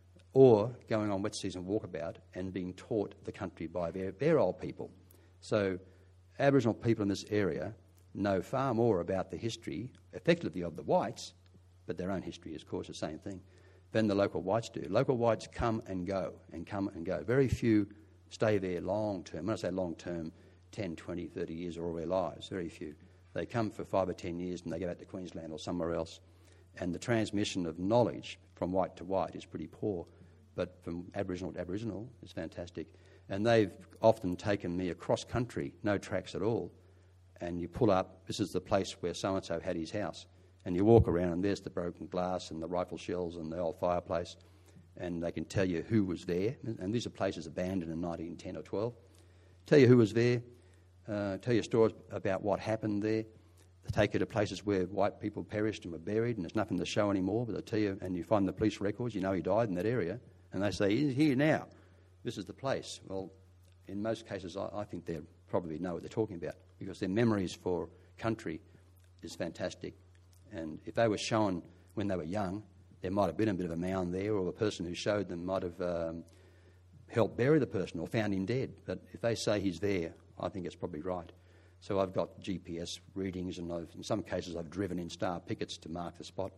or going on wet season walkabout and being taught the country by their, their old people. So Aboriginal people in this area know far more about the history, effectively of the whites, but their own history is, of course, the same thing, than the local whites do. Local whites come and go and come and go. Very few stay there long term. When I say long term, ten, twenty, thirty years or all their lives, very few. They come for five or ten years and they go back to Queensland or somewhere else. And the transmission of knowledge from white to white is pretty poor, but from Aboriginal to Aboriginal is fantastic. And they've often taken me across country, no tracks at all, and you pull up, this is the place where so-and-so had his house, and you walk around and there's the broken glass and the rifle shells and the old fireplace, and they can tell you who was there. And these are places abandoned in nineteen ten or twelve. Tell you who was there, uh, tell you stories about what happened there. They take you to places where white people perished and were buried and there's nothing to show anymore, but they tell you, and you find the police records, you know he died in that area, and they say, he's here now, this is the place. Well, in most cases, I, I think they probably know what they're talking about because their memories for country is fantastic. And if they were shown when they were young, there might have been a bit of a mound there, or the person who showed them might have um, helped bury the person or found him dead. But if they say he's there, I think it's probably right. So I've got G P S readings, and I've, in some cases I've driven in star pickets to mark the spot.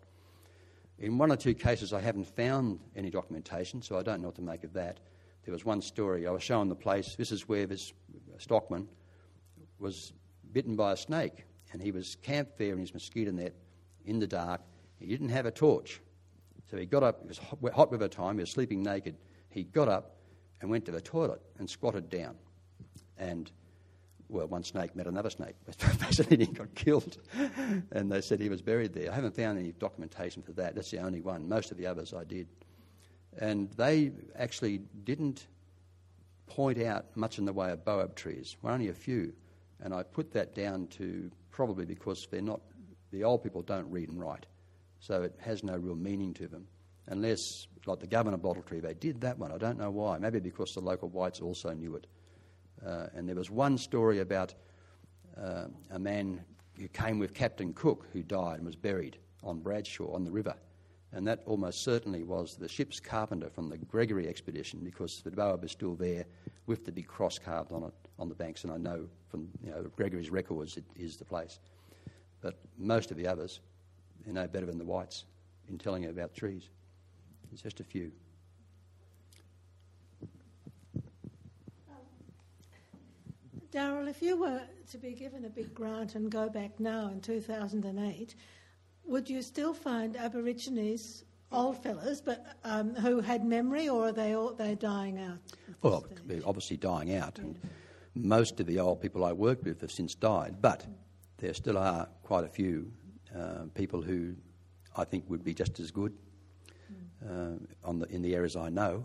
In one or two cases I haven't found any documentation, so I don't know what to make of that. There was one story, I was shown the place, this is where this stockman was bitten by a snake, and he was camped there in his mosquito net in the dark. He didn't have a torch. So he got up, it was hot, hot weather time, he was sleeping naked. He got up and went to the toilet and squatted down. And well, one snake met another snake. Basically, he got killed. And they said he was buried there. I haven't found any documentation for that. That's the only one. Most of the others I did. And they actually didn't point out much in the way of baobab trees. Well, only a few. And I put that down to probably because they're not, the old people don't read and write. So it has no real meaning to them. Unless, like the Governor Bottle Tree, they did that one. I don't know why. Maybe because the local whites also knew it. Uh, and there was one story about uh, a man who came with Captain Cook who died and was buried on Bradshaw on the river. And that almost certainly was the ship's carpenter from the Gregory expedition because the baobab is still there with the big cross carved on it on the banks. And I know from you know Gregory's records it is the place. But most of the others, they know better than the whites in telling you about trees. It's just a few. Darryl, if you were to be given a big grant and go back now in two thousand eight, would you still find Aborigines, old fellas, but um, who had memory, or are they all they're dying out? Well, they're obviously dying out, and most of the old people I worked with have since died, but there still are quite a few uh, people who I think would be just as good uh, on the in the areas I know.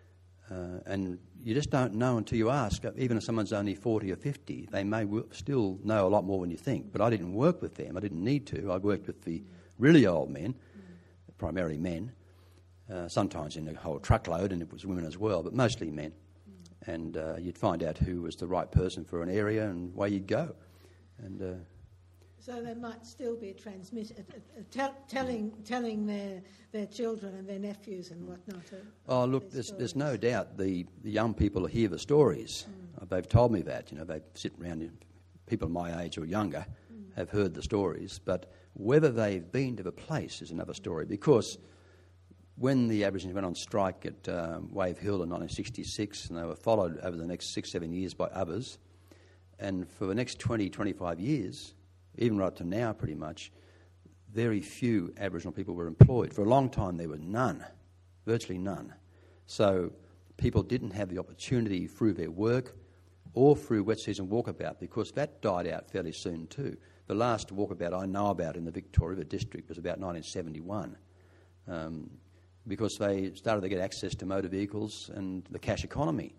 Uh, and you just don't know until you ask. Even if someone's only forty or fifty, they may w- still know a lot more than you think. But I didn't work with them. I didn't need to. I worked with the really old men, primarily men, uh, sometimes in a whole truckload, and it was women as well, but mostly men. And uh, you'd find out who was the right person for an area and where you'd go. And uh, so they might still be transmitted, uh, uh, tell, telling telling their their children and their nephews and whatnot. Uh, oh, look, there's, there's no doubt the, the young people hear the stories. Mm. Uh, they've told me that. You know, they sit around, people my age or younger mm. have heard the stories. But whether they've been to the place is another story. Because when the Aborigines went on strike at um, Wave Hill in nineteen sixty-six, and they were followed over the next six, seven years by others, and for the next twenty, twenty-five years, even right to now pretty much, very few Aboriginal people were employed. For a long time there were none, virtually none. So people didn't have the opportunity through their work or through wet season walkabout, because that died out fairly soon too. The last walkabout I know about in the Victoria River district was about nineteen seventy-one, um, because they started to get access to motor vehicles and the cash economy.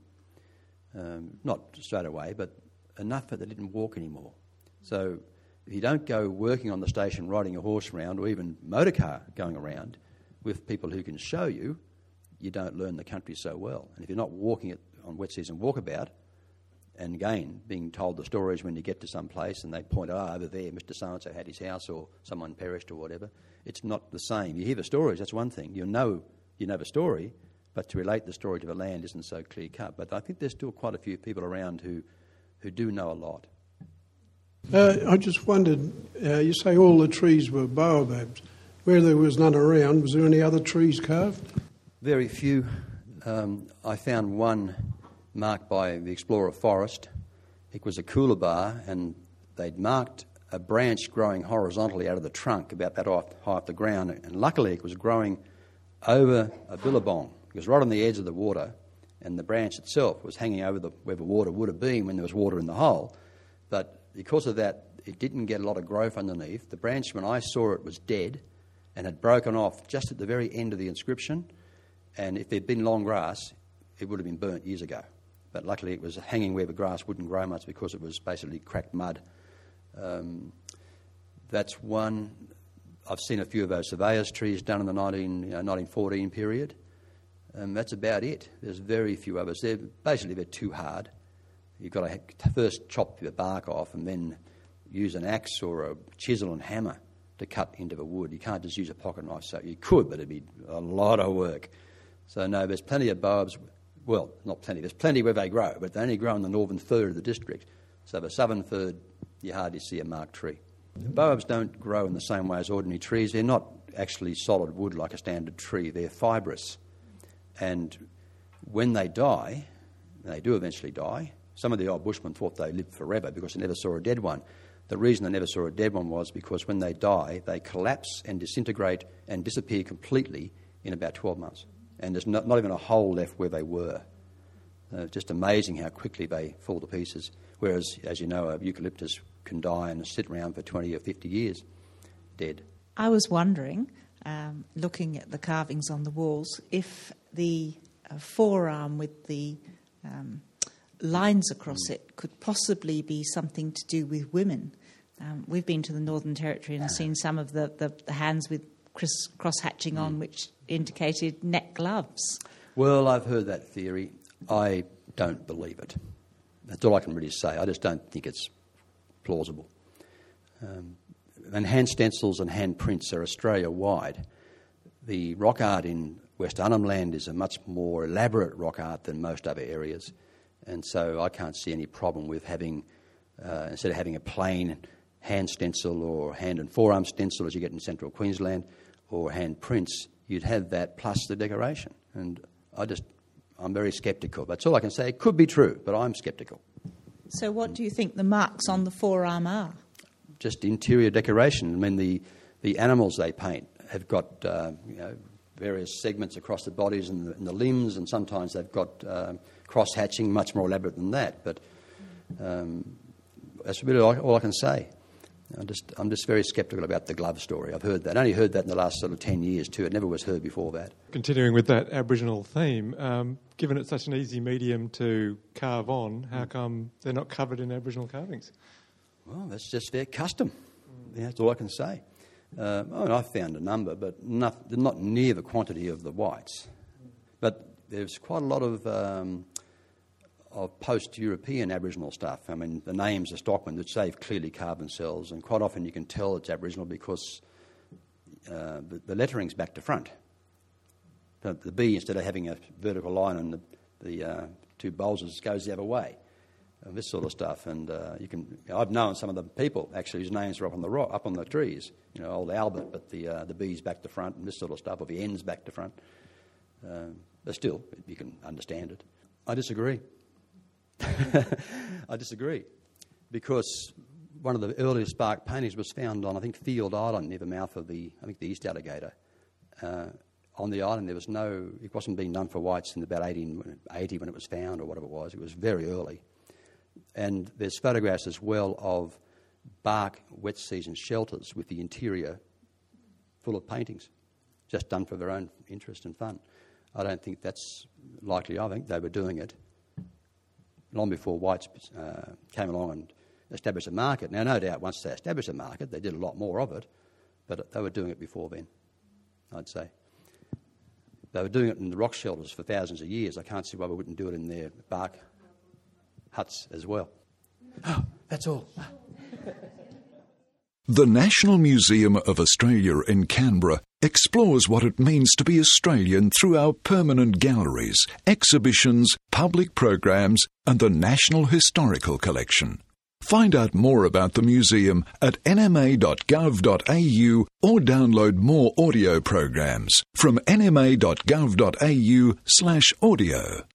Um, not straight away, but enough that they didn't walk anymore. So if you don't go working on the station, riding a horse around, or even motor car going around with people who can show you, you don't learn the country so well. And if you're not walking it on wet season walkabout, and again, being told the stories when you get to some place and they point, oh, over there, Mister So-and-so had his house or someone perished or whatever, it's not the same. You hear the stories, that's one thing. You know you know the story, but to relate the story to the land isn't so clear-cut. But I think there's still quite a few people around who, who do know a lot. Uh, I just wondered, uh, you say all the trees were baobabs. Where there was none around, was there any other trees carved? Very few. Um, I found one marked by the Explorer Forest. It was a coolabah, and they'd marked a branch growing horizontally out of the trunk about that high off the ground, and luckily it was growing over a billabong. It was right on the edge of the water, and the branch itself was hanging over the, where the water would have been when there was water in the hole. But because of that, it didn't get a lot of growth underneath. The branch, when I saw it, was dead and had broken off just at the very end of the inscription, and if there'd been long grass, it would have been burnt years ago. But luckily it was hanging where the grass wouldn't grow much because it was basically cracked mud. Um, that's one. I've seen a few of those surveyors' trees done in the nineteen, you know, nineteen fourteen period. Um, that's about it. There's very few others. They're, basically, they're too hard. You've got to first chop the bark off and then use an axe or a chisel and hammer to cut into the wood. You can't just use a pocket knife. So you could, but it'd be a lot of work. So no, there's plenty of baobabs. Well, not plenty. There's plenty where they grow, but they only grow in the northern third of the district. So the southern third, you hardly see a marked tree. Baobabs don't grow in the same way as ordinary trees. They're not actually solid wood like a standard tree. They're fibrous. And when they die, they do eventually die. Some of the old bushmen thought they lived forever because they never saw a dead one. The reason they never saw a dead one was because when they die, they collapse and disintegrate and disappear completely in about twelve months. And there's not, not even a hole left where they were. Uh, just amazing how quickly they fall to pieces. Whereas, as you know, a eucalyptus can die and sit around for twenty or fifty years, dead. I was wondering, um, looking at the carvings on the walls, if the uh, forearm with the um, lines across it could possibly be something to do with women. Um, we've been to the Northern Territory and seen some of the, the, the hands with cross-hatching on, which indicated neck gloves. Well, I've heard that theory. I don't believe it. That's all I can really say. I just don't think it's plausible. Um, and hand stencils and hand prints are Australia-wide. The rock art in West Arnhem Land is a much more elaborate rock art than most other areas. And so I can't see any problem with having, uh, instead of having a plain hand stencil or hand and forearm stencil as you get in central Queensland, or hand prints, you'd have that plus the decoration. And I just, I'm very sceptical. That's all I can say. It could be true, but I'm sceptical. So what do you think the marks on the forearm are? Just interior decoration. I mean, the, the animals they paint have got uh, you know, various segments across the bodies and the, and the limbs, and sometimes they've got uh, cross-hatching, much more elaborate than that. But um, that's really all, all I can say. I'm just, I'm just very sceptical about the glove story. I've heard that. I only heard that in the last sort of ten years too. It never was heard before that. Continuing with that Aboriginal theme, um, given it's such an easy medium to carve on, how come they're not covered in Aboriginal carvings? Well, that's just their custom. Mm. Yeah, that's all I can say. Uh, I mean, I've found a number, but not, not near the quantity of the whites. But there's quite a lot of... Um, of post-European Aboriginal stuff. I mean, the names of stockmen that they've clearly carved themselves, and quite often you can tell it's Aboriginal because uh, the, the lettering's back to front. The, the B, instead of having a vertical line on the, the uh, two bulges, goes the other way. And this sort of stuff. And uh, you can, you know, I've known some of the people actually whose names are up on the rock, up on the trees. You know, old Albert, but the uh, the B's back to front, and this sort of stuff, or the N's back to front. Uh, but still, you can understand it. I disagree. I disagree, because one of the earliest bark paintings was found on, I think, Field Island near the mouth of the, I think, the East Alligator. Uh, on the island, there was no, it wasn't being done for whites in about eighteen eighty when it was found, or whatever it was. It was very early. And there's photographs as well of bark wet season shelters with the interior full of paintings, just done for their own interest and fun. I don't think that's likely. I think they were doing it long before whites uh, came along and established a market. Now, no doubt, once they established a market, they did a lot more of it, but they were doing it before then, I'd say. they were doing it in the rock shelters for thousands of years. I can't see why we wouldn't do it in their bark huts as well. Oh, that's all. The National Museum of Australia in Canberra explores what it means to be Australian through our permanent galleries, exhibitions, public programs and the National Historical Collection. Find out more about the museum at n m a dot gov dot a u or download more audio programs from n m a dot gov dot a u slash audio.